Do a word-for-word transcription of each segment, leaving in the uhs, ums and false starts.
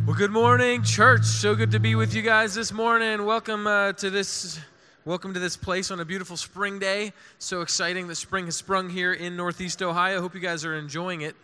Well, good morning, church. So good to be with you guys this morning. Welcome uh, to this welcome to this place on a beautiful spring day. So exciting that spring has sprung here in Northeast Ohio. Hope you guys are enjoying it.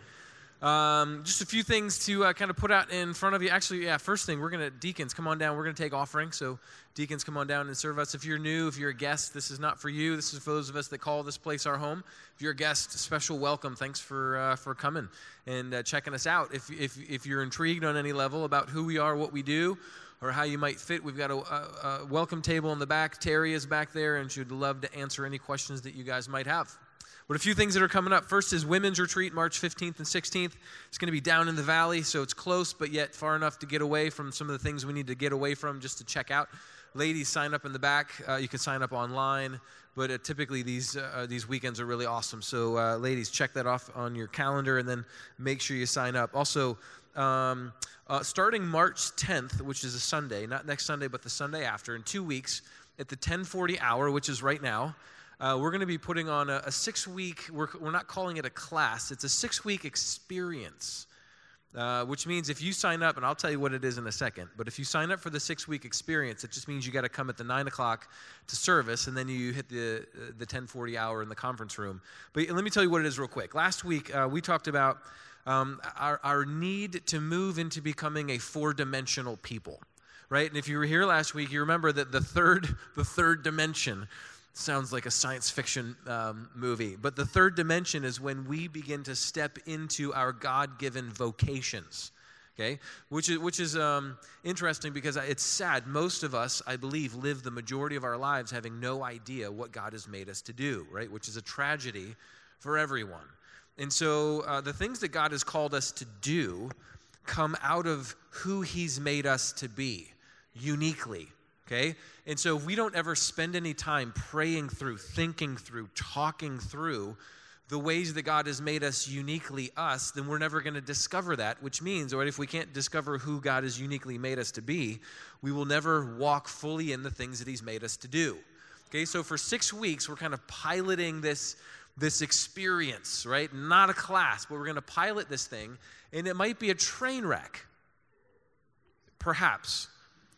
Um, just a few things to uh, kind of put out in front of you. Actually, yeah, first thing, we're going to, deacons, come on down. We're going to take offering. So deacons, come on down and serve us. If you're new, if you're a guest, this is not for you. This is for those of us that call this place our home. If you're a guest, special welcome. Thanks for uh, for coming and uh, checking us out. If, if, if you're intrigued on any level about who we are, what we do, or how you might fit, we've got a, a, a welcome table in the back. Terry is back there, and she'd love to answer any questions that you guys might have. But a few things that are coming up. First is Women's Retreat, March fifteenth and sixteenth. It's going to be down in the valley, so it's close, but yet far enough to get away from some of the things we need to get away from just to check out. Ladies, sign up in the back. Uh, you can sign up online, but uh, typically these uh, these weekends are really awesome. So uh, ladies, check that off on your calendar, and then make sure you sign up. Also, um, uh, starting March tenth, which is a Sunday, not next Sunday, but the Sunday after, in two weeks, at the ten forty hour, which is right now, Uh, we're going to be putting on a, a six-week, we're, we're not calling it a class, it's a six-week experience, uh, which means if you sign up, and I'll tell you what it is in a second, but if you sign up for the six-week experience, it just means you got to come at the nine o'clock to service, and then you hit the the ten forty hour in the conference room. But let me tell you what it is real quick. Last week, uh, we talked about um, our, our need to move into becoming a four-dimensional people, right? And if you were here last week, you remember that the third, the third dimension sounds like a science fiction um, movie. But the third dimension is when we begin to step into our God-given vocations, okay? Which is, which is um, interesting because it's sad. Most of us, I believe, live the majority of our lives having no idea what God has made us to do, right? Which is a tragedy for everyone. And so uh, the things that God has called us to do come out of who He's made us to be, uniquely. Okay? And so if we don't ever spend any time praying through, thinking through, talking through the ways that God has made us uniquely us, then we're never going to discover that, which means, or if we can't discover who God has uniquely made us to be, we will never walk fully in the things that He's made us to do. Okay? So for six weeks, we're kind of piloting this, this experience, right? Not a class, but we're going to pilot this thing, and it might be a train wreck. Perhaps.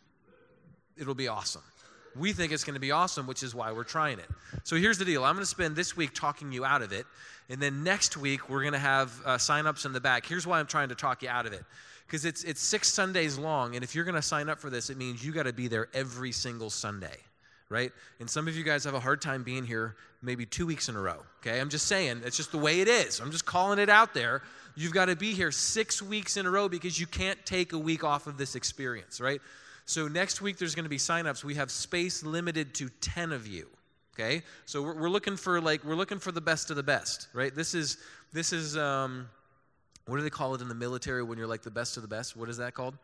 It'll be awesome. We think it's going to be awesome, which is why we're trying it. So here's the deal. I'm going to spend this week talking you out of it, and then next week we're going to have uh, sign-ups in the back. Here's why I'm trying to talk you out of it. Because it's it's six Sundays long, and if you're going to sign up for this, it means you got to be there every single Sunday, right? And some of you guys have a hard time being here maybe two weeks in a row, okay? I'm just saying, it's just the way it is. I'm just calling it out there. You've got to be here six weeks in a row because you can't take a week off of this experience, right? So next week there's going to be signups. We have space limited to ten of you. Okay, so we're, we're looking for like we're looking for the best of the best, right? This is this is um, what do they call it in the military when you're like the best of the best? What is that called?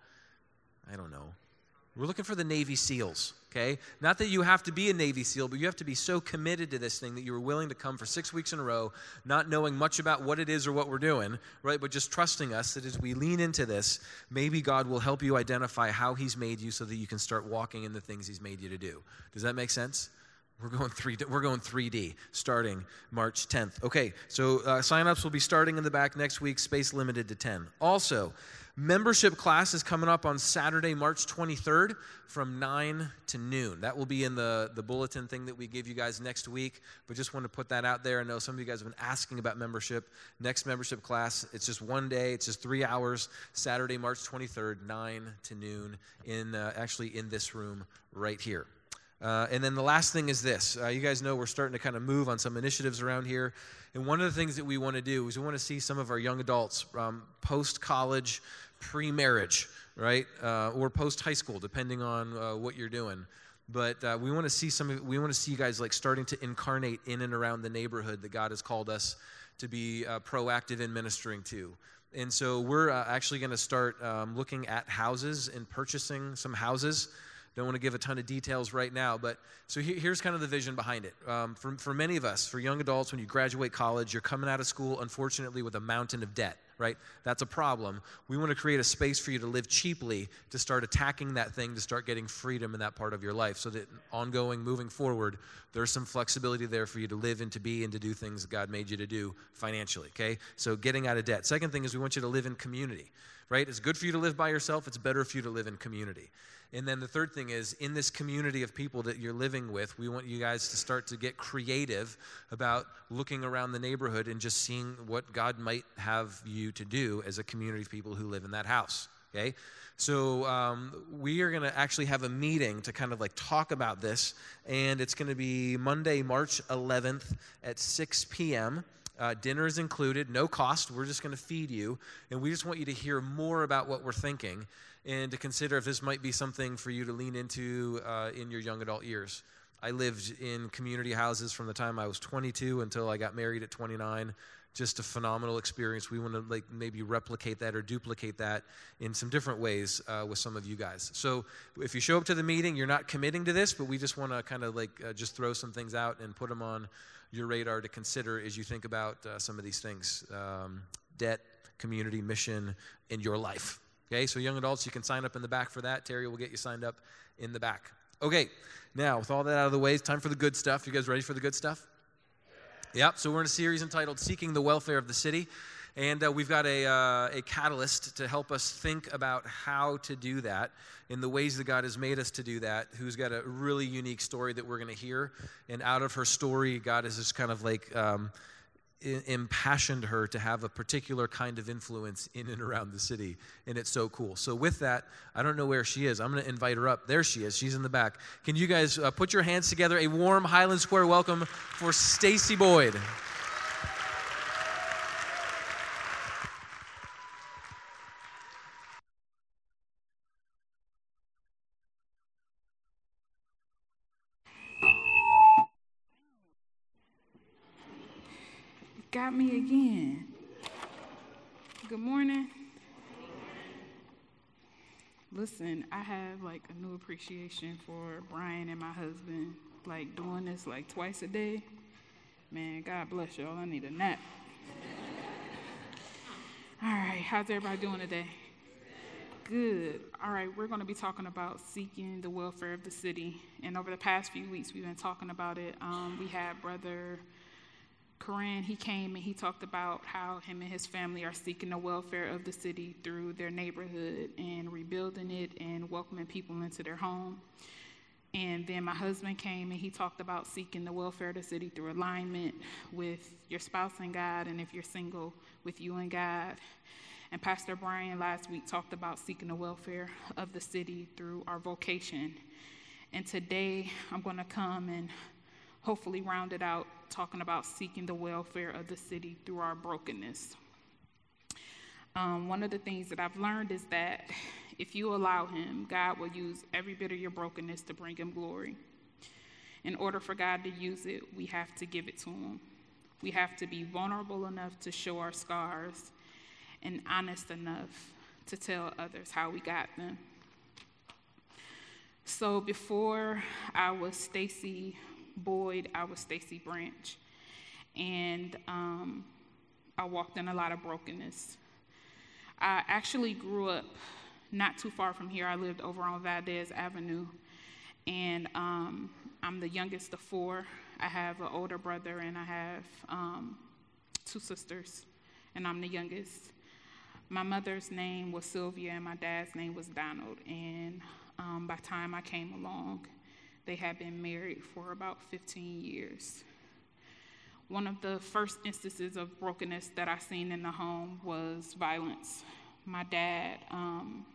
I don't know. We're looking for the Navy SEALs. Okay, not that you have to be a Navy SEAL, but you have to be so committed to this thing that you were willing to come for six weeks in a row, not knowing much about what it is or what we're doing, right? But just trusting us that as we lean into this, maybe God will help you identify how He's made you so that you can start walking in the things He's made you to do. Does that make sense? We're going three. We're going three D starting March tenth. Okay, so uh, signups will be starting in the back next week. Space limited to ten. Also, membership class is coming up on Saturday, March twenty-third from nine to noon. That will be in the, the bulletin thing that we give you guys next week, but just want to put that out there. I know some of you guys have been asking about membership. Next membership class, it's just one day. It's just three hours, Saturday, March twenty-third, nine to noon, in uh, actually in this room right here. Uh, and then the last thing is this. Uh, you guys know we're starting to kind of move on some initiatives around here. And one of the things that we want to do is we want to see some of our young adults um, post-college, pre-marriage, right? Uh, or post-high school, depending on uh, what you're doing. But uh, we want to see some. Of, we want to see you guys like starting to incarnate in and around the neighborhood that God has called us to be uh, proactive in ministering to. And so we're uh, actually going to start um, looking at houses and purchasing some houses. Don't want to give a ton of details right now, but so he, here's kind of the vision behind it. Um, for, for many of us, for young adults, when you graduate college, you're coming out of school, unfortunately, with a mountain of debt, right? That's a problem. We want to create a space for you to live cheaply, to start attacking that thing, to start getting freedom in that part of your life, so that ongoing, moving forward, there's some flexibility there for you to live and to be and to do things that God made you to do financially, okay? So getting out of debt. Second thing is we want you to live in community, right? It's good for you to live by yourself. It's better for you to live in community. And then the third thing is, in this community of people that you're living with, we want you guys to start to get creative about looking around the neighborhood and just seeing what God might have you to do as a community of people who live in that house, okay? So um, we are going to actually have a meeting to kind of like talk about this, and it's going to be Monday, March eleventh at six p.m., Uh, dinner is included, no cost. We're just going to feed you, and we just want you to hear more about what we're thinking and to consider if this might be something for you to lean into uh, in your young adult years. I lived in community houses from the time I was twenty-two until I got married at twenty-nine. Just a phenomenal experience. We want to like maybe replicate that or duplicate that in some different ways uh, with some of you guys. So if you show up to the meeting, you're not committing to this, but we just want to kind of like uh, just throw some things out and put them on your radar to consider as you think about uh, some of these things. Um, debt, community, mission, in your life. Okay, so young adults, you can sign up in the back for that. Terry will get you signed up in the back. Okay, now with all that out of the way, it's time for the good stuff. You guys ready for the good stuff? Yep, so we're in a series entitled Seeking the Welfare of the City. And uh, we've got a, uh, a catalyst to help us think about how to do that in the ways that God has made us to do that, who's got a really unique story that we're going to hear. And out of her story, God has just kind of like um, I- impassioned her to have a particular kind of influence in and around the city. And it's so cool. So with that, I don't know where she is. I'm going to invite her up. There she is. She's in the back. Can you guys uh, put your hands together? A warm Highland Square welcome for Stacy Boyd. Got me again. Good morning. Listen, I have like a new appreciation for Brian and my husband, like doing this like twice a day. Man, God bless y'all. I need a nap. All right, how's everybody doing today? Good. All right, we're going to be talking about seeking the welfare of the city. And over the past few weeks, we've been talking about it. Um, we had Brother Corinne, he came and he talked about how him and his family are seeking the welfare of the city through their neighborhood and rebuilding it and welcoming people into their home. And then my husband came and he talked about seeking the welfare of the city through alignment with your spouse and God, and if you're single, with you and God. And Pastor Brian last week talked about seeking the welfare of the city through our vocation. And today I'm going to come and hopefully round it out, talking about seeking the welfare of the city through our brokenness. Um, one of the things that I've learned is that if you allow him, God will use every bit of your brokenness to bring him glory. In order for God to use it, we have to give it to him. We have to be vulnerable enough to show our scars and honest enough to tell others how we got them. So before I was Stacy Boyd, I was Stacy Branch, and um, I walked in a lot of brokenness. I actually grew up not too far from here. I lived over on Valdez Avenue, and um, I'm the youngest of four. I have an older brother, and I have um, two sisters, and I'm the youngest. My mother's name was Sylvia, and my dad's name was Donald, and um, by the time I came along, they had been married for about fifteen years. One of the first instances of brokenness that I seen in the home was violence. My dad, um,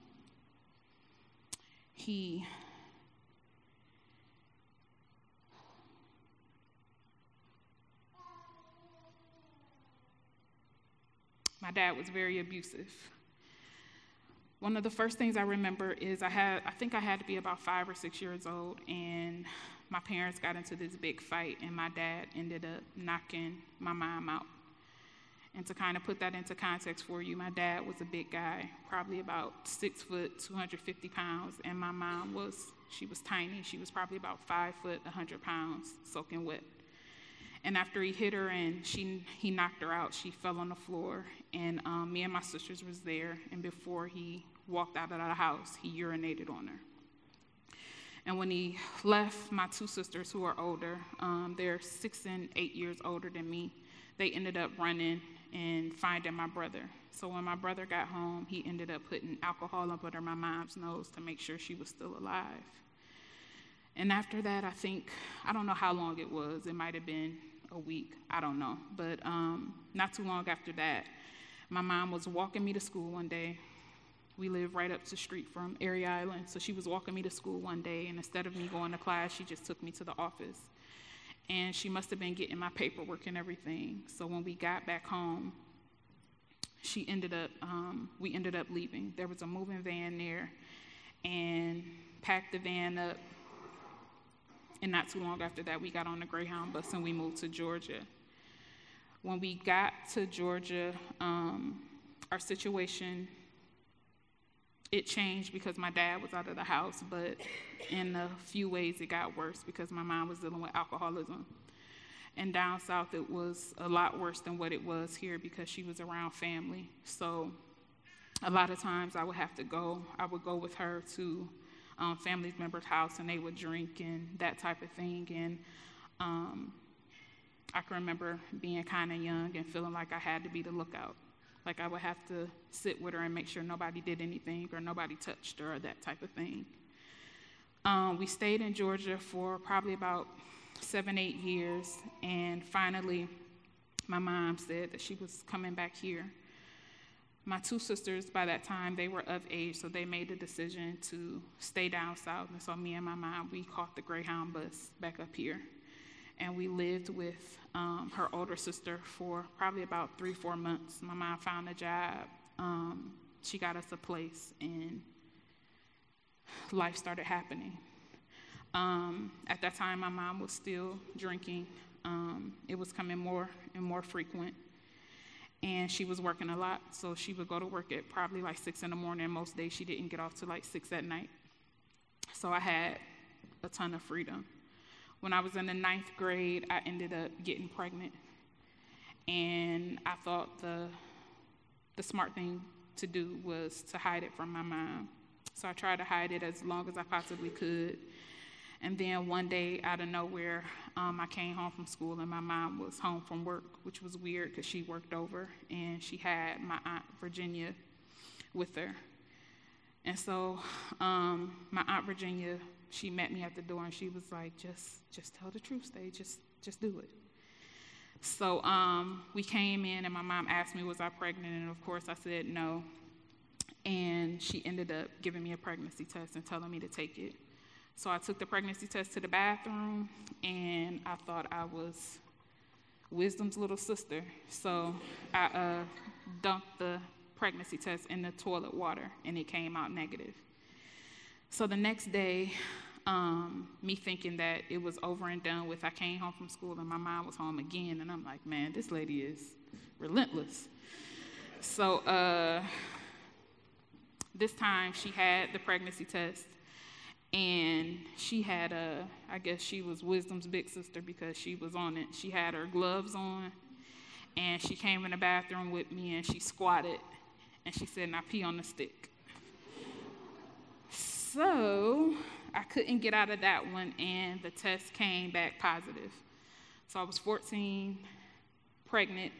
he my dad was very abusive. One of the first things I remember is I had, I think I had to be about five or six years old, and my parents got into this big fight, and my dad ended up knocking my mom out. And to kind of put that into context for you, my dad was a big guy, probably about six foot, two hundred fifty pounds, and my mom was, she was tiny. She was probably about five foot, one hundred pounds, soaking wet. And after he hit her and she he knocked her out, she fell on the floor. And um, me and my sisters was there. And before he walked out of the house, he urinated on her. And when he left, my two sisters, who are older, um, they're six and eight years older than me, they ended up running and finding my brother. So when my brother got home, he ended up putting alcohol up under my mom's nose to make sure she was still alive. And after that, I think, I don't know how long it was. It might have been a week. I don't know. But um, not too long after that, my mom was walking me to school one day. We live right up the street from Erie Island. So she was walking me to school one day, and instead of me going to class, she just took me to the office. And she must have been getting my paperwork and everything. So when we got back home, she ended up, um, we ended up leaving. There was a moving van there, and packed the van up. And not too long after that, we got on the Greyhound bus and we moved to Georgia. When we got to Georgia, um, our situation, it changed because my dad was out of the house, but in a few ways it got worse because my mom was dealing with alcoholism. And down south, it was a lot worse than what it was here because she was around family. So a lot of times I would have to go, I would go with her to um, family members' house, and they would drink and that type of thing. And um, I can remember being kind of young and feeling like I had to be the lookout. Like I would have to sit with her and make sure nobody did anything or nobody touched her or that type of thing. Um, we stayed in Georgia for probably about seven, eight years, and finally my mom said that she was coming back here. My two sisters, by that time, they were of age, so they made the decision to stay down south. And so me and my mom, we caught the Greyhound bus back up here. And we lived with um, her older sister for probably about three, four months. My mom found a job. Um, she got us a place, and life started happening. Um, at that time, my mom was still drinking. Um, it was coming more and more frequent. And she was working a lot, so she would go to work at probably like six in the morning. Most days she didn't get off till like six at night. So I had a ton of freedom. When I was in the ninth grade, I ended up getting pregnant. And I thought the the smart thing to do was to hide it from my mom. So I tried to hide it as long as I possibly could. And then one day, out of nowhere, um, I came home from school, and my mom was home from work, which was weird because she worked over, and she had my Aunt Virginia with her. And so um, my Aunt Virginia, she met me at the door, and she was like, just just tell the truth, Stay. Just, just do it. So um, we came in, and my mom asked me, was I pregnant? And, of course, I said no. And she ended up giving me a pregnancy test and telling me to take it. So I took the pregnancy test to the bathroom, and I thought I was Wisdom's little sister. So I uh, dumped the pregnancy test in the toilet water, and it came out negative. So the next day, um, me thinking that it was over and done with, I came home from school, and my mom was home again, and I'm like, man, this lady is relentless. So uh, this time, she had the pregnancy test. And she had a, I guess she was Wisdom's big sister because she was on it. She had her gloves on, and she came in the bathroom with me, and she squatted, and she said, now pee on the stick. So I couldn't get out of that one, and the test came back positive. So I was fourteen, pregnant,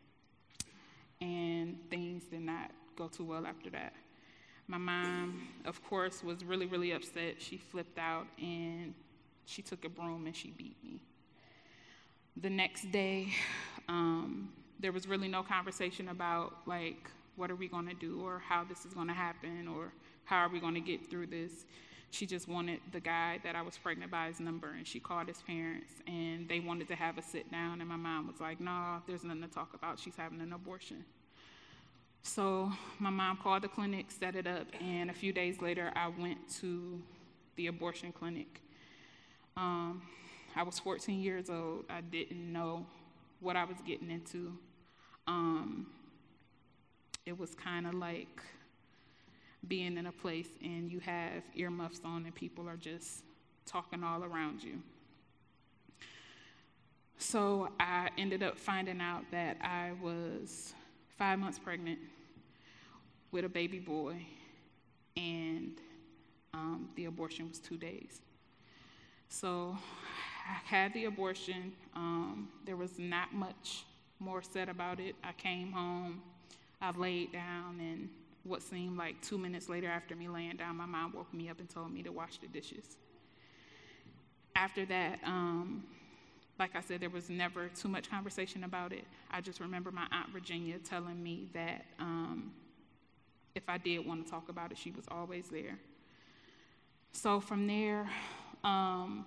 and things did not go too well after that. My mom, of course, was really, really upset. She flipped out, and she took a broom, and she beat me. The next day, um, there was really no conversation about, like, what are we going to do or how this is going to happen or how are we going to get through this. She just wanted the guy that I was pregnant by his number, and she called his parents, and they wanted to have a sit down, and my mom was like, no, there's nothing to talk about. She's having an abortion. So my mom called the clinic, set it up, and a few days later, I went to the abortion clinic. Um, I was fourteen years old. I didn't know what I was getting into. Um, it was kind of like being in a place and you have earmuffs on and people are just talking all around you. So I ended up finding out that I was five months pregnant with a baby boy, and um, the abortion was two days. So I had the abortion. Um, there was not much more said about it. I came home, I laid down, and what seemed like two minutes later after me laying down, my mom woke me up and told me to wash the dishes. After that, um, like I said, there was never too much conversation about it. I just remember my Aunt Virginia telling me that um, if I did want to talk about it, she was always there. So from there, um,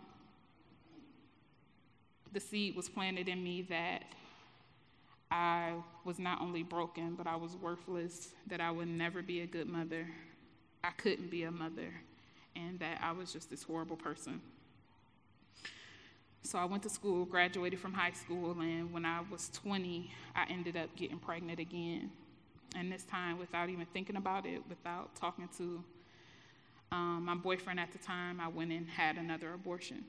the seed was planted in me that I was not only broken, but I was worthless, that I would never be a good mother, I couldn't be a mother, and that I was just this horrible person. So I went to school, graduated from high school, and when I was twenty, I ended up getting pregnant again. And this time, without even thinking about it, without talking to um, my boyfriend at the time, I went and had another abortion.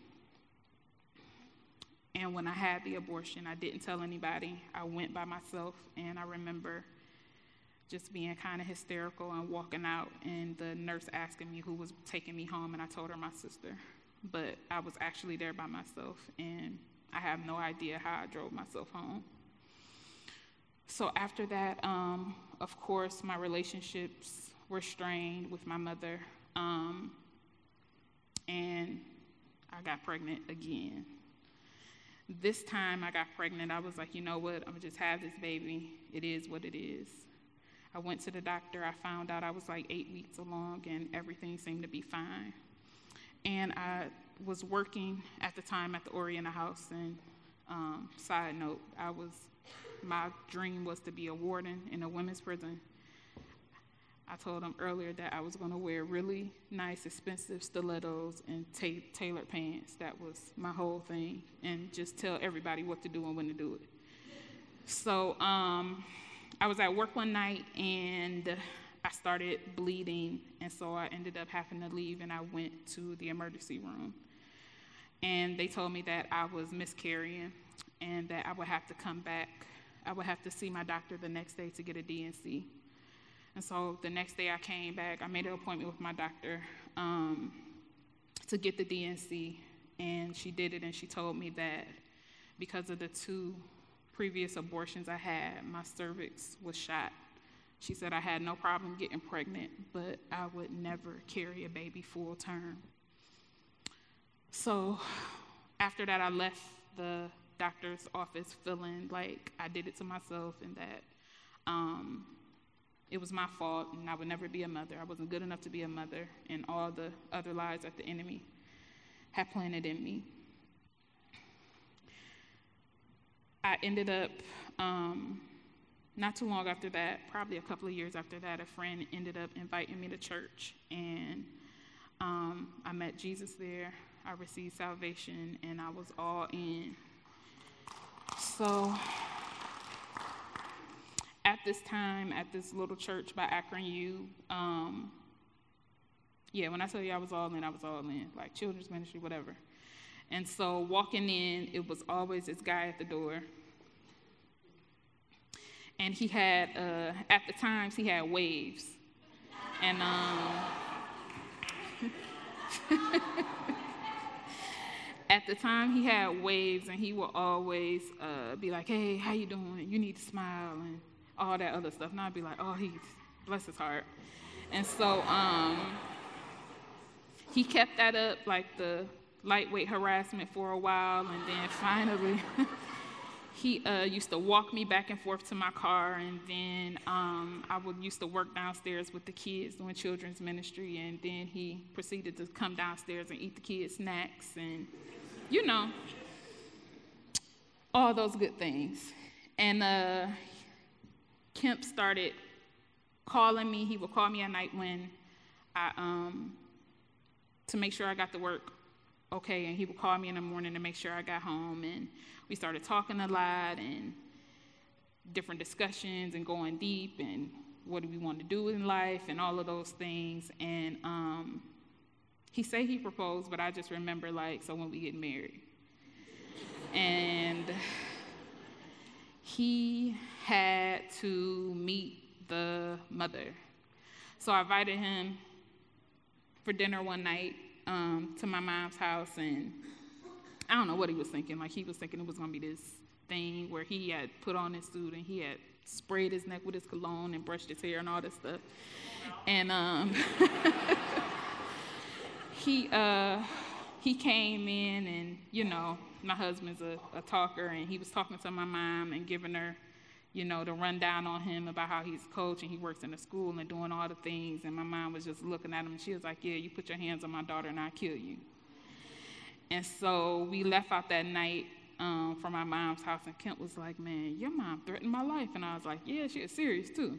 And when I had the abortion, I didn't tell anybody. I went by myself, and I remember just being kind of hysterical and walking out, and the nurse asking me who was taking me home, and I told her my sister. But I was actually there by myself, and I have no idea how I drove myself home. So after that, um, of course, my relationships were strained with my mother, um, and I got pregnant again. This time I got pregnant, I was like, you know what, I'm gonna just have this baby. It is what it is. I went to the doctor, I found out I was like eight weeks along, and everything seemed to be fine. And I was working at the time at the Oriental House, and um, side note, I was, my dream was to be a warden in a women's prison. I told them earlier that I was gonna wear really nice, expensive stilettos and ta- tailored pants. That was my whole thing, and just tell everybody what to do and when to do it. So um, I was at work one night, and I started bleeding, and so I ended up having to leave, and I went to the emergency room. And they told me that I was miscarrying and that I would have to come back. I would have to see my doctor the next day to get a D and C. And so the next day I came back, I made an appointment with my doctor um, to get the D and C, and she did it, and she told me that because of the two previous abortions I had, my cervix was shot. She said I had no problem getting pregnant, but I would never carry a baby full term. So after that, I left the doctor's office feeling like I did it to myself, and that um, it was my fault, and I would never be a mother. I wasn't good enough to be a mother, and all the other lies that the enemy had planted in me. I ended up, um, not too long after that, probably a couple of years after that, a friend ended up inviting me to church, and um, I met Jesus there. I received salvation, and I was all in. So at this time, at this little church by Akron U, um, yeah, when I tell you I was all in, I was all in, like children's ministry, whatever. And so walking in, it was always this guy at the door. And he had, uh, at the times, he had waves. And um, at the time, he had waves, and he would always uh, be like, hey, how you doing? You need to smile, and all that other stuff. And I'd be like, oh, he's, bless his heart. And so um, he kept that up, like the lightweight harassment, for a while, and then finally he uh, used to walk me back and forth to my car, and then um, I would used to work downstairs with the kids doing children's ministry, and then he proceeded to come downstairs and eat the kids' snacks, and you know, all those good things. And uh, Kemp started calling me. He would call me at night when I um, to make sure I got to work okay, and he would call me in the morning to make sure I got home, and we started talking a lot and different discussions and going deep and what do we want to do in life and all of those things. And um, he said he proposed, but I just remember, like, so when we get married. and he had to meet the mother. So I invited him for dinner one night um, to my mom's house, and I don't know what he was thinking. Like, he was thinking it was going to be this thing where he had put on his suit and he had sprayed his neck with his cologne and brushed his hair and all this stuff. And um, he uh, he came in, and, you know, my husband's a, a talker, and he was talking to my mom and giving her, you know, the rundown on him about how he's a coach and he works in the school and doing all the things. And my mom was just looking at him, and she was like, yeah, you put your hands on my daughter and I'll kill you. And so we left out that night um, from my mom's house, and Kent was like, man, your mom threatened my life. And I was like, yeah, she was serious too.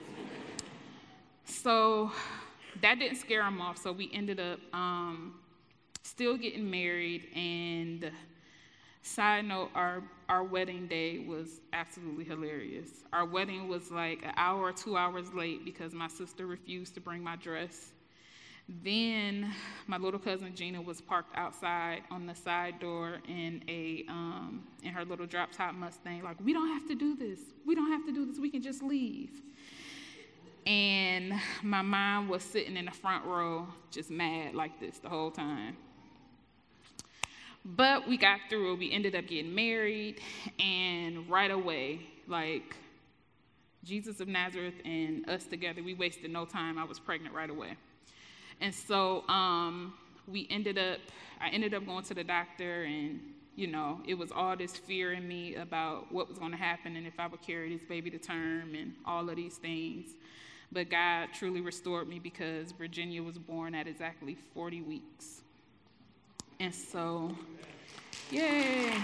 So that didn't scare him off, so we ended up um, still getting married. And side note, our, our wedding day was absolutely hilarious. Our wedding was like an hour or two hours late because my sister refused to bring my dress. Then my little cousin Gina was parked outside on the side door in a um, in her little drop-top Mustang, like, we don't have to do this. We don't have to do this. We can just leave. And my mom was sitting in the front row just mad like this the whole time. But we got through it. We ended up getting married, and right away, like, Jesus of Nazareth and us together, we wasted no time. I was pregnant right away. And so um, we ended up, I ended up going to the doctor, and, you know, it was all this fear in me about what was going to happen and if I would carry this baby to term and all of these things. But God truly restored me because Virginia was born at exactly forty weeks. And so, yay.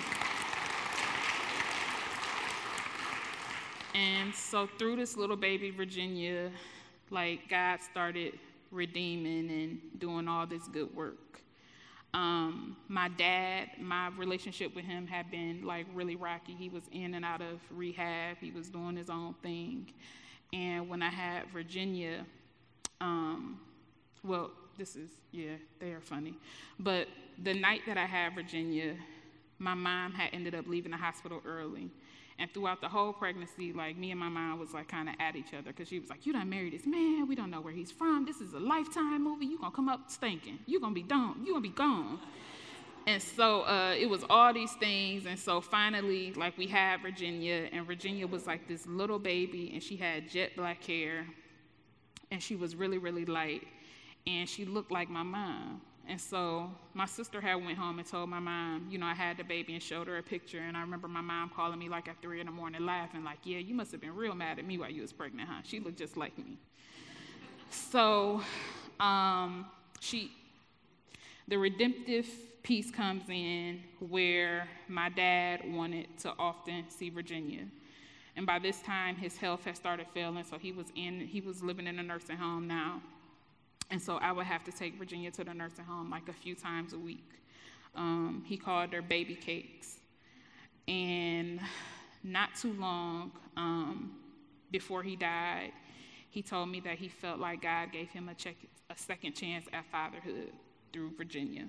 And so through this little baby, Virginia, like, God started redeeming and doing all this good work. Um, my dad, my relationship with him had been, like, really rocky. He was in and out of rehab. He was doing his own thing. And when I had Virginia, um, well, this is, yeah, they are funny. But the night that I had Virginia, my mom had ended up leaving the hospital early. And throughout the whole pregnancy, like, me and my mom was, like, kind of at each other, because she was like, you done married this man. We don't know where he's from. This is a Lifetime movie. You going to come up stinking. You going to be done. You going to be gone. And so uh, it was all these things. And so finally, like, we had Virginia, and Virginia was like this little baby, and she had jet black hair, and she was really, really light, and she looked like my mom. And so my sister had went home and told my mom, you know, I had the baby, and showed her a picture. And I remember my mom calling me like at three in the morning laughing, like, yeah, you must have been real mad at me while you was pregnant, huh? She looked just like me. So um, she, the redemptive piece comes in where my dad wanted to often see Virginia. And by this time, his health had started failing, so he was in, he was living in a nursing home now. And so I would have to take Virginia to the nursing home like a few times a week. Um, he called her baby cakes. And not too long um, before he died, he told me that he felt like God gave him a, check, a second chance at fatherhood through Virginia.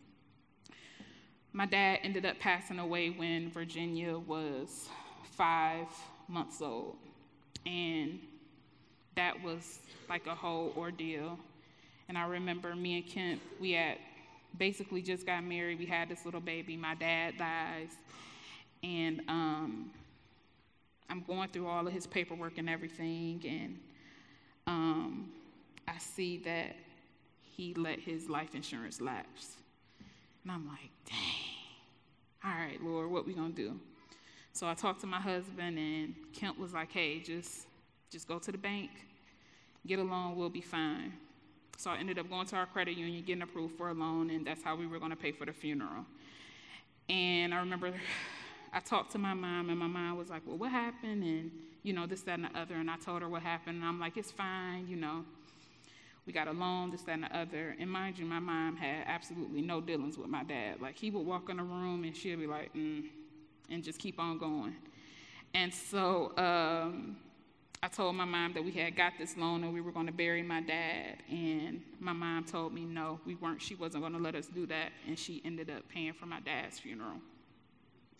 My dad ended up passing away when Virginia was five months old. And that was like a whole ordeal. And I remember me and Kent, we had basically just got married. We had this little baby. My dad dies. And um, I'm going through all of his paperwork and everything. And um, I see that he let his life insurance lapse. And I'm like, dang. All right, Lord, what we going to do? So I talked to my husband, and Kent was like, hey, just, just go to the bank, get a loan, we'll be fine. So I ended up going to our credit union, getting approved for a loan, and that's how we were going to pay for the funeral. And I remember I talked to my mom, and my mom was like, well, what happened? And, you know, this, that, and the other. And I told her what happened. And I'm like, it's fine, you know. We got a loan, this, that, and the other. And mind you, my mom had absolutely no dealings with my dad. Like, he would walk in the room, and she'd be like, mm, and just keep on going. And so um, I told my mom that we had got this loan and we were going to bury my dad. And my mom told me no, we weren't. She wasn't going to let us do that. And she ended up paying for my dad's funeral.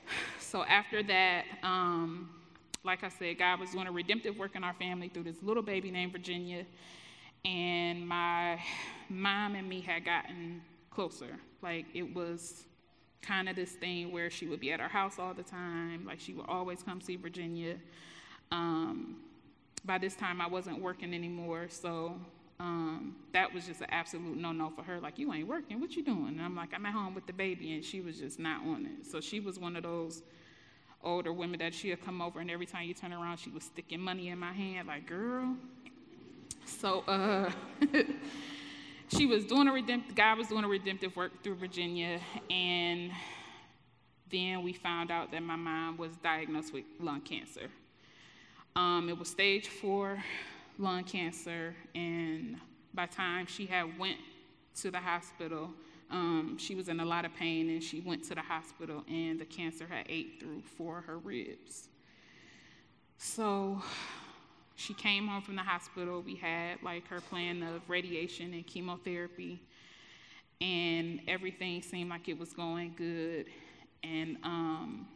So after that, um, like I said, God was doing a redemptive work in our family through this little baby named Virginia. And my mom and me had gotten closer. Like, it was kind of this thing where she would be at our house all the time. Like, she would always come see Virginia. Um, by this time, I wasn't working anymore, so um, that was just an absolute no-no for her. Like, you ain't working, what you doing? And I'm like, I'm at home with the baby, and she was just not on it. So she was one of those older women that she'd come over, and every time you turn around, she was sticking money in my hand, like, girl. So uh, she was doing a redemptive, God was doing a redemptive work through Virginia, and then we found out that my mom was diagnosed with lung cancer. Um, it was stage four lung cancer, and by the time she had went to the hospital, um, she was in a lot of pain, and she went to the hospital, and the cancer had ate through four of her ribs. So she came home from the hospital. We had like her plan of radiation and chemotherapy, and everything seemed like it was going good. And um,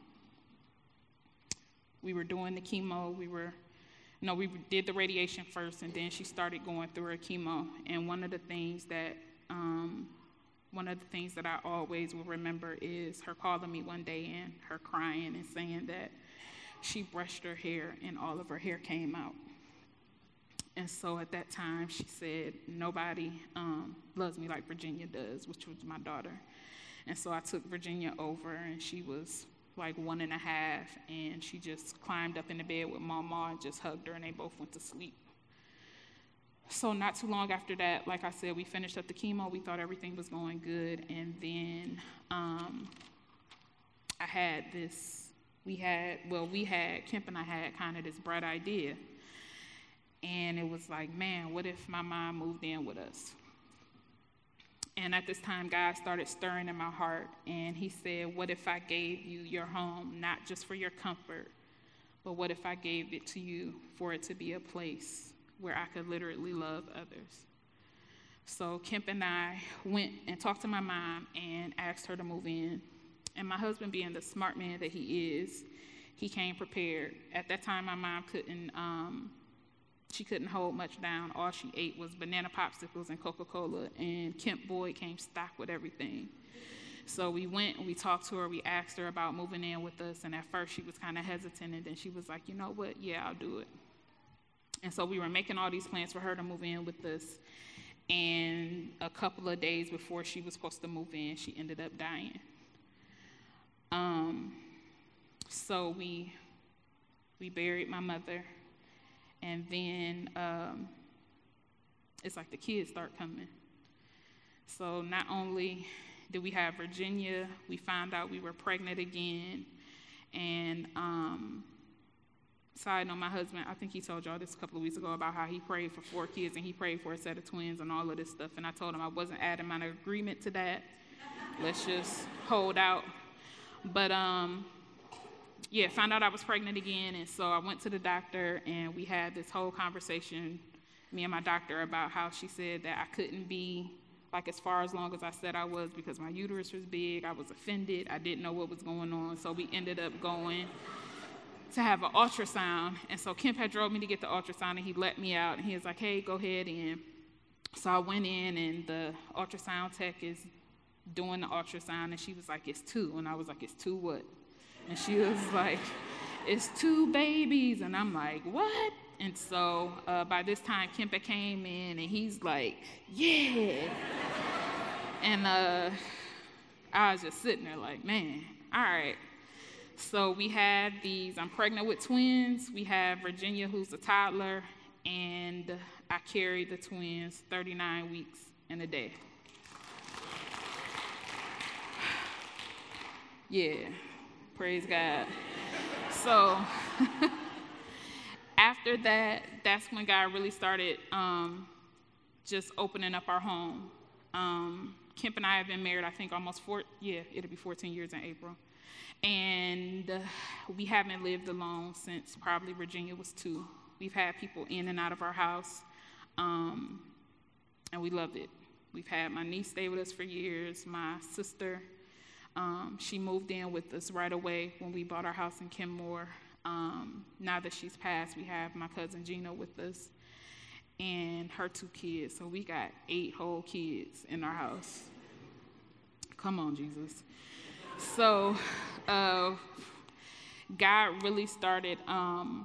we were doing the chemo. We were, no, we did the radiation first, and then she started going through her chemo. And one of the things that, um, one of the things that I always will remember is her calling me one day and her crying and saying that she brushed her hair and all of her hair came out. And so at that time, she said, nobody um, loves me like Virginia does, which was my daughter. And so I took Virginia over, and she was like one and a half, and she just climbed up in the bed with Mama and just hugged her, and they both went to sleep. So not too long after that, like I said, we finished up the chemo. We thought everything was going good. And then um, I had this, we had, well, we had, Kemp and I had kind of this bright idea. And it was like, man, what if my mom moved in with us? And at this time, God started stirring in my heart. And he said, what if I gave you your home, not just for your comfort, but what if I gave it to you for it to be a place where I could literally love others? So Kemp and I went and talked to my mom and asked her to move in. And my husband, being the smart man that he is, he came prepared. At that time, my mom couldn't, um, she couldn't hold much down. All she ate was banana popsicles and Coca-Cola, and Kemp Boyd came stocked with everything. So we went and we talked to her. We asked her about moving in with us, and at first she was kind of hesitant, and then she was like, you know what, yeah, I'll do it. And so we were making all these plans for her to move in with us, and a couple of days before she was supposed to move in, she ended up dying. Um, so we we buried my mother, and then um, it's like the kids start coming. So not only did we have Virginia, we found out we were pregnant again, and um, side note, my husband, I think he told y'all this a couple of weeks ago about how he prayed for four kids and he prayed for a set of twins and all of this stuff. And I told him I wasn't adding my agreement to that. Let's just hold out. But um, yeah, found out I was pregnant again. And so I went to the doctor and we had this whole conversation, me and my doctor, about how she said that I couldn't be like as far as long as I said I was because my uterus was big. I was offended. I didn't know what was going on. So we ended up going to have an ultrasound. And so Kemp had drove me to get the ultrasound, and he let me out, and he was like, hey, go ahead in. So I went in, and the ultrasound tech is doing the ultrasound, and she was like, it's two. And I was like, it's two what? And she was like, it's two babies. And I'm like, what? And so uh, by this time, Kemp came in, and he's like, yeah. And uh, I was just sitting there like, man, all right. So we had these, I'm pregnant with twins. We have Virginia, who's a toddler, and I carried the twins thirty-nine weeks and a day. Yeah, praise God. So after that, that's when God really started um, just opening up our home. Um, Kemp and I have been married, I think, almost four, yeah, it'll be fourteen years in April. And uh, we haven't lived alone since probably Virginia was two. We've had people in and out of our house, um, and we loved it. We've had my niece stay with us for years. My sister Um, she moved in with us right away when we bought our house in Kenmore. Um, now that she's passed, we have my cousin Gina with us and her two kids. So we got eight whole kids in our house. Come on, Jesus. So uh, God really started um,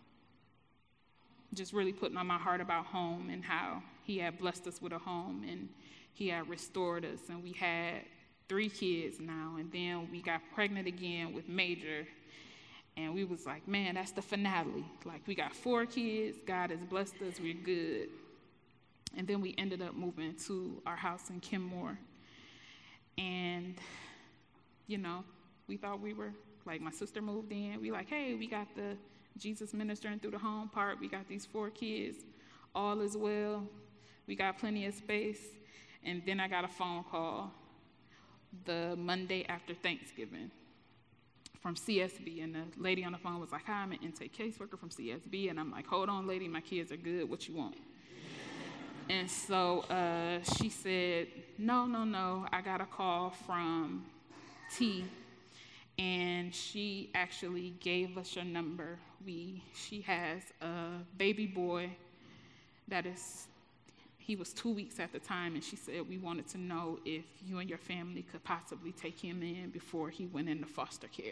just really putting on my heart about home and how he had blessed us with a home and he had restored us. And we had three kids now. And then we got pregnant again with Major. And we was like, man, that's the finale. Like, we got four kids. God has blessed us. We're good. And then we ended up moving to our house in Kenmore. And, you know, we thought we were, like, my sister moved in. We like, hey, we got the Jesus ministering through the home part. We got these four kids. All is well. We got plenty of space. And then I got a phone call the Monday after Thanksgiving from C S B, and the lady on the phone was like, hi, I'm an intake caseworker from C S B, and I'm like, hold on, lady, my kids are good, what you want? And so uh, she said, no, no, no, I got a call from T, and she actually gave us your number. We, she has a baby boy that is, he was two weeks at the time, and she said we wanted to know if you and your family could possibly take him in before he went into foster care.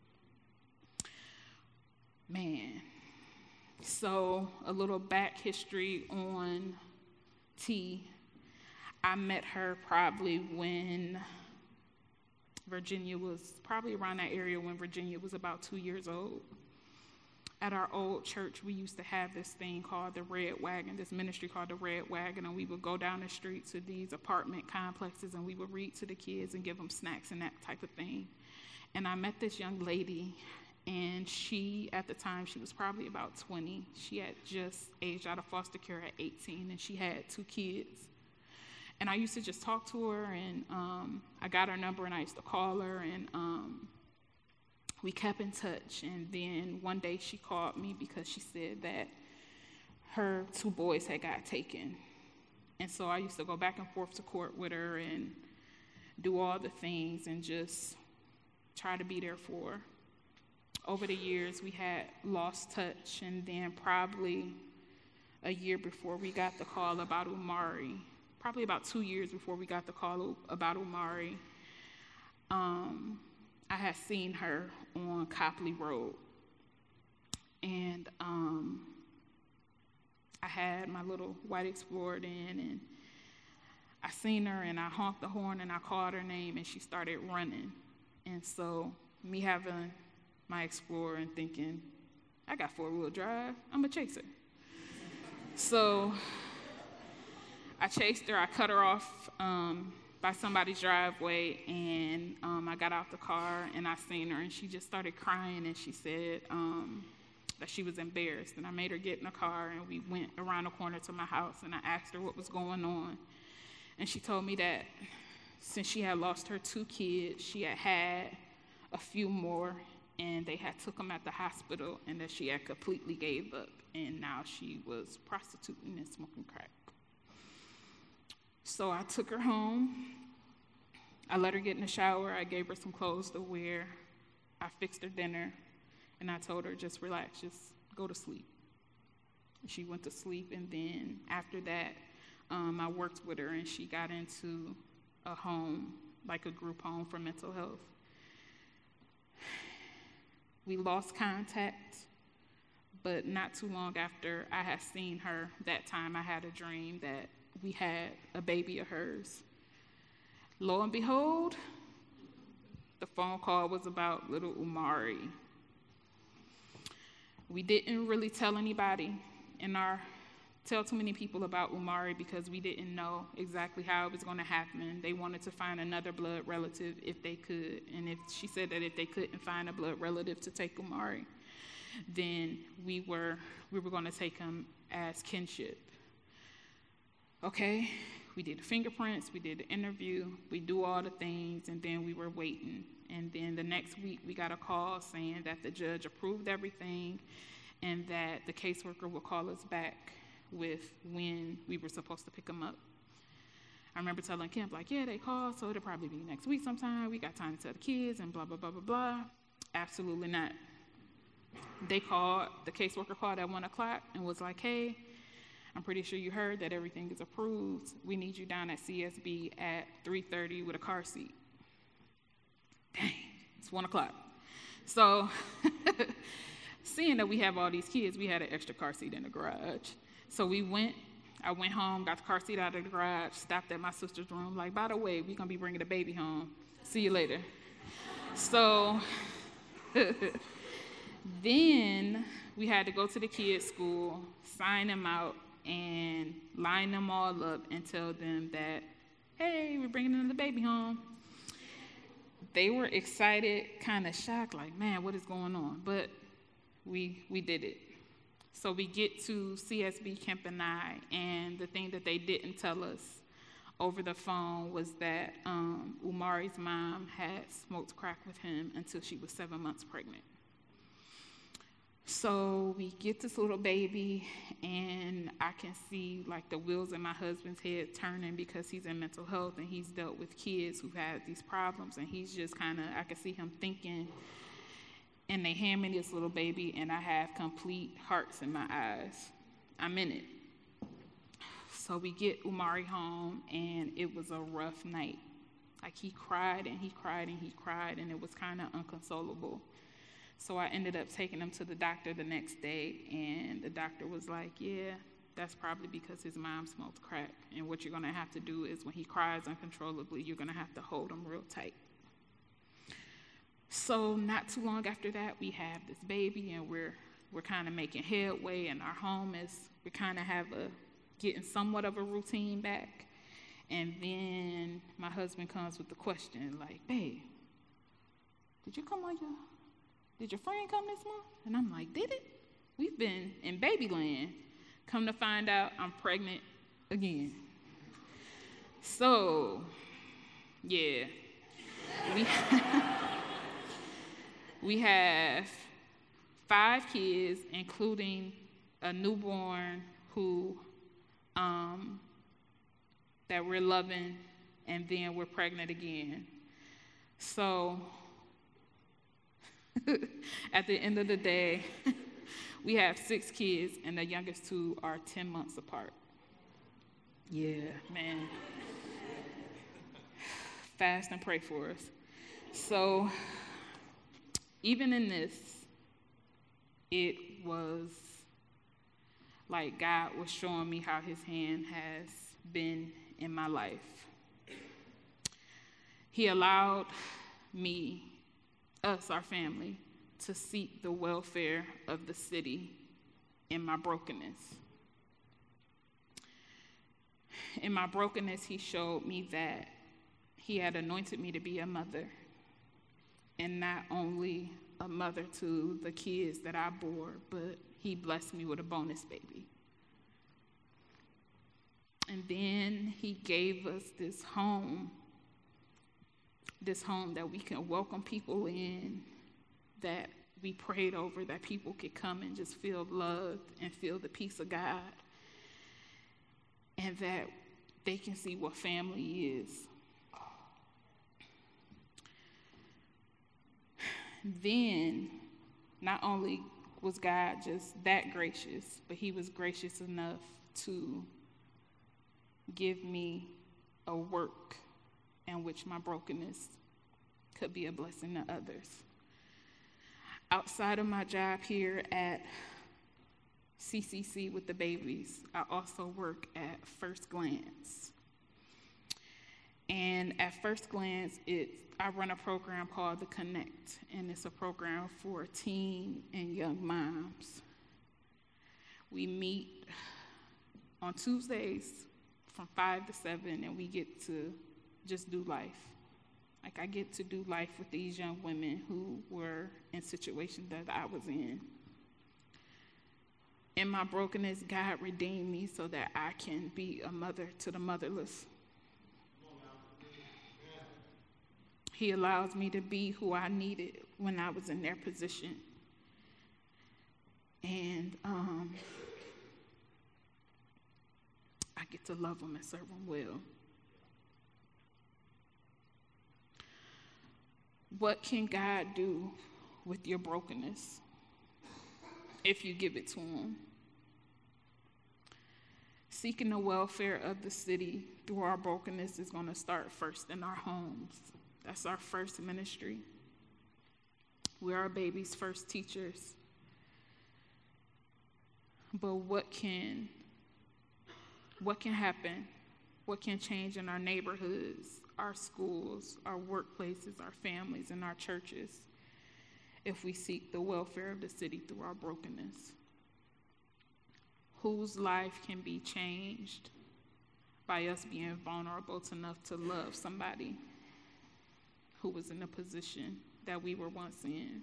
Man, so a little back history on T. I met her probably when Virginia was, probably around that area when Virginia was about two years old. At our old church, we used to have this thing called the Red Wagon, this ministry called the Red Wagon, and we would go down the street to these apartment complexes, and we would read to the kids and give them snacks and that type of thing. And I met this young lady, and she, at the time, she was probably about twenty. She had just aged out of foster care at eighteen, and she had two kids. And I used to just talk to her, and um, I got her number, and I used to call her, and um, we kept in touch. And then one day she called me because she said that her two boys had got taken. And so I used to go back and forth to court with her and do all the things and just try to be there for her. Over the years, we had lost touch, and then probably a year before we got the call about Umari, probably about two years before we got the call about Umari, um, I had seen her on Copley Road, and um, I had my little white Explorer in, and I seen her, and I honked the horn, and I called her name, and she started running. And so me having my Explorer and thinking, I got four-wheel drive, I'm gonna chase her. So I chased her, I cut her off um, by somebody's driveway, and um, I got out the car, and I seen her, and she just started crying, and she said um, that she was embarrassed. And I made her get in the car, and we went around the corner to my house, and I asked her what was going on. And she told me that since she had lost her two kids, she had had a few more, and they had took them at the hospital, and that she had completely gave up, and now she was prostituting and smoking crack. So I took her home. I let her get in the shower. I gave her some clothes to wear. I fixed her dinner, and I told her, just relax, just go to sleep. She went to sleep, and then after that, um, I worked with her, and she got into a home, like a group home for mental health. We lost contact, but not too long after I had seen her, that time I had a dream that we had a baby of hers. Lo and behold, the phone call was about little Umari. We didn't really tell anybody in our, tell too many people about Umari because we didn't know exactly how it was going to happen. They wanted to find another blood relative if they could. And if she said that if they couldn't find a blood relative to take Umari, then we were we were going to take him as kinship. Okay, we did the fingerprints, we did the interview, we do all the things, and then we were waiting. And then the next week we got a call saying that the judge approved everything and that the caseworker would call us back with when we were supposed to pick him up. I remember telling Kemp, like, yeah, they called, so it'll probably be next week sometime. We got time to tell the kids and blah, blah, blah, blah, blah. Absolutely not. They called, the caseworker called at one o'clock and was like, hey, I'm pretty sure you heard that everything is approved. We need you down at C S B at three thirty with a car seat. Dang, it's one o'clock. So seeing that we have all these kids, we had an extra car seat in the garage. So we went, I went home, got the car seat out of the garage, stopped at my sister's room, like, by the way, we're going to be bringing the baby home. See you later. So then we had to go to the kids' school, sign them out, and line them all up and tell them that, hey, we're bringing the baby home. They were excited, kind of shocked, like, man, what is going on? But we we did it. So we get to C S B, Kemp and I, and the thing that they didn't tell us over the phone was that um, Umari's mom had smoked crack with him until she was seven months pregnant. So we get this little baby, and I can see like the wheels in my husband's head turning because he's in mental health and he's dealt with kids who've had these problems, and he's just kind of, I can see him thinking, and they hand me this little baby, and I have complete hearts in my eyes. I'm in it. So we get Umari home, and it was a rough night. Like, he cried and he cried and he cried, and it was kind of inconsolable. So I ended up taking him to the doctor the next day, and the doctor was like, yeah, that's probably because his mom smoked crack. And what you're going to have to do is when he cries uncontrollably, you're going to have to hold him real tight. So not too long after that, we have this baby, and we're we're kind of making headway, and our home is, we kind of have a, getting somewhat of a routine back. And then my husband comes with the question, like, babe, did you come on your... Did your friend come this month? And I'm like, did it? We've been in baby land. Come to find out, I'm pregnant again. So, yeah. We, we have five kids, including a newborn who, um, that we're loving, and then we're pregnant again. So, at the end of the day, we have six kids, and the youngest two are ten months apart. Yeah, man. Fast and pray for us. So, even in this, it was like God was showing me how his hand has been in my life. He allowed me, us, our family, to seek the welfare of the city in my brokenness. In my brokenness, he showed me that he had anointed me to be a mother, and not only a mother to the kids that I bore, but he blessed me with a bonus baby. And then he gave us this home, this home that we can welcome people in, that we prayed over, that people could come and just feel loved and feel the peace of God, and that they can see what family is. Then, not only was God just that gracious, but he was gracious enough to give me a work in which my brokenness could be a blessing to others. Outside of my job here at C C C with the babies, I also work at First Glance. And at First Glance, it's, I run a program called The Connect, and it's a program for teen and young moms. We meet on Tuesdays from five to seven, and we get to just do life. Like, I get to do life with these young women who were in situations that I was in. In my brokenness, God redeemed me so that I can be a mother to the motherless. He allows me to be who I needed when I was in their position. And um, I get to love them and serve them well. What can God do with your brokenness if you give it to him? Seeking the welfare of the city through our brokenness is going to start first in our homes. That's our first ministry. We're our baby's first teachers. But what can, what can happen? What can change in our neighborhoods, our schools, our workplaces, our families, and our churches if we seek the welfare of the city through our brokenness? Whose life can be changed by us being vulnerable enough to love somebody who was in a position that we were once in?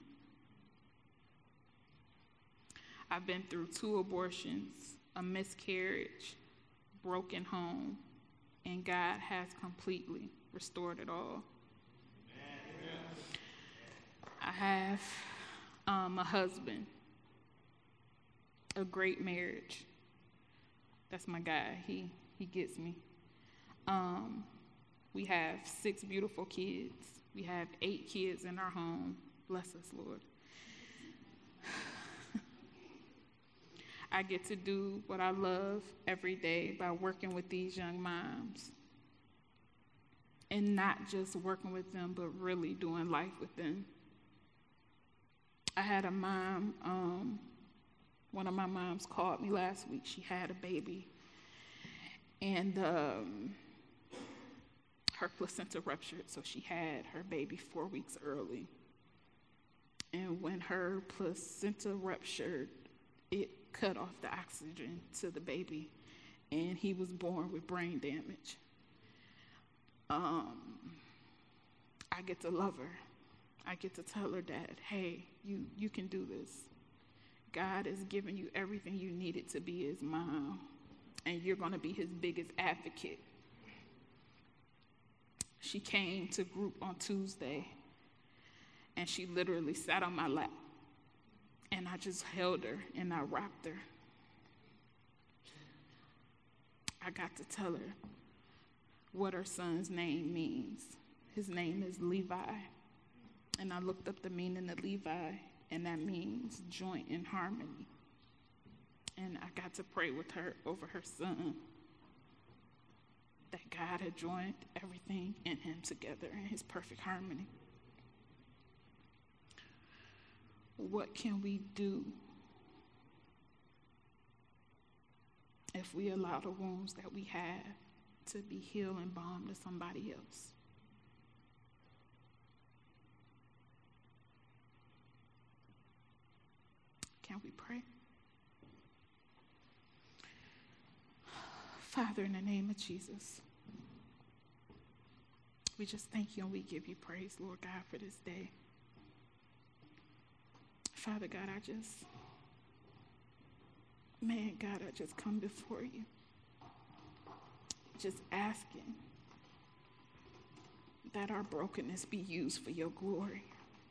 I've been through two abortions, a miscarriage, broken home, and God has completely restored it all. Amen. I have um, a husband, a great marriage. That's my guy. He he gets me. Um, we have six beautiful kids. We have eight kids in our home. Bless us, Lord. I get to do what I love every day by working with these young moms. And not just working with them, but really doing life with them. I had a mom, um, one of my moms called me last week. She had a baby. And um, her placenta ruptured, so she had her baby four weeks early. And when her placenta ruptured, it cut off the oxygen to the baby, and he was born with brain damage. Um, I get to love her. I get to tell her that, hey, you, you can do this. God has given you everything you needed to be his mom, and you're going to be his biggest advocate. She came to group on Tuesday, and she literally sat on my lap. And I just held her and I rocked her. I got to tell her what her son's name means. His name is Levi. And I looked up the meaning of Levi, and that means joint in harmony. And I got to pray with her over her son, that God had joined everything in him together in his perfect harmony. What can we do if we allow the wounds that we have to be healed and balm to somebody else? Can we pray? Father, in the name of Jesus, we just thank you and we give you praise, Lord God, for this day. Father God, I just, man, God, I just come before you, just asking that our brokenness be used for your glory.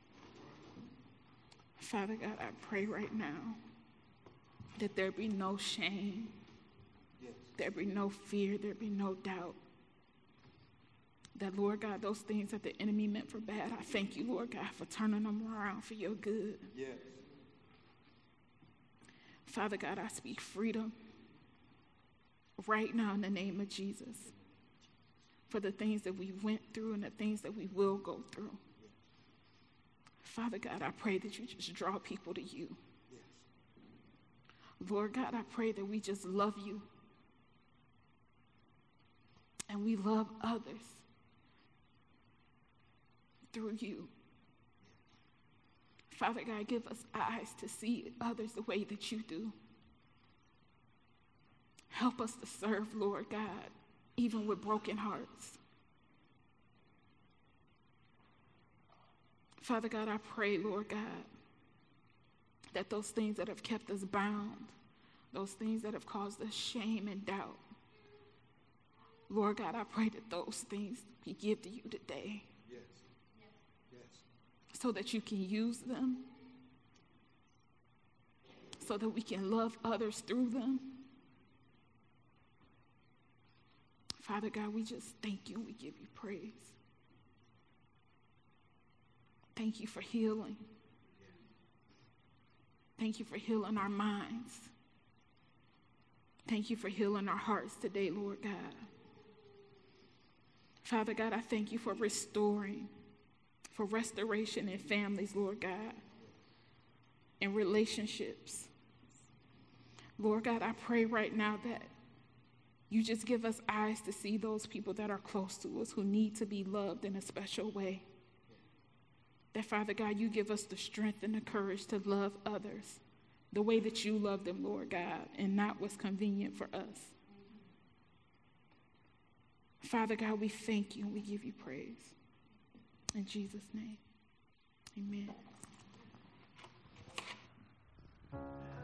Father God, I pray right now that there be no shame, yes. There be no fear, there be no doubt. That, Lord God, those things that the enemy meant for bad, I thank you, Lord God, for turning them around for your good. Yes. Father God, I speak freedom right now in the name of Jesus for the things that we went through and the things that we will go through. Father God, I pray that you just draw people to you. Yes. Lord God, I pray that we just love you and we love others through you. Father God, give us eyes to see others the way that you do. Help us to serve, Lord God, even with broken hearts. Father God, I pray, Lord God, that those things that have kept us bound, those things that have caused us shame and doubt, Lord God, I pray that those things we give to you today. So that you can use them, so that we can love others through them. Father God, we just thank you and we give you praise. Thank you for healing. Thank you for healing our minds. Thank you for healing our hearts today, Lord God. Father God, I thank you for restoring, for restoration in families, Lord God, in relationships. Lord God, I pray right now that you just give us eyes to see those people that are close to us who need to be loved in a special way. That, Father God, you give us the strength and the courage to love others the way that you love them, Lord God, and not what's convenient for us. Father God, we thank you and we give you praise. In Jesus' name, amen.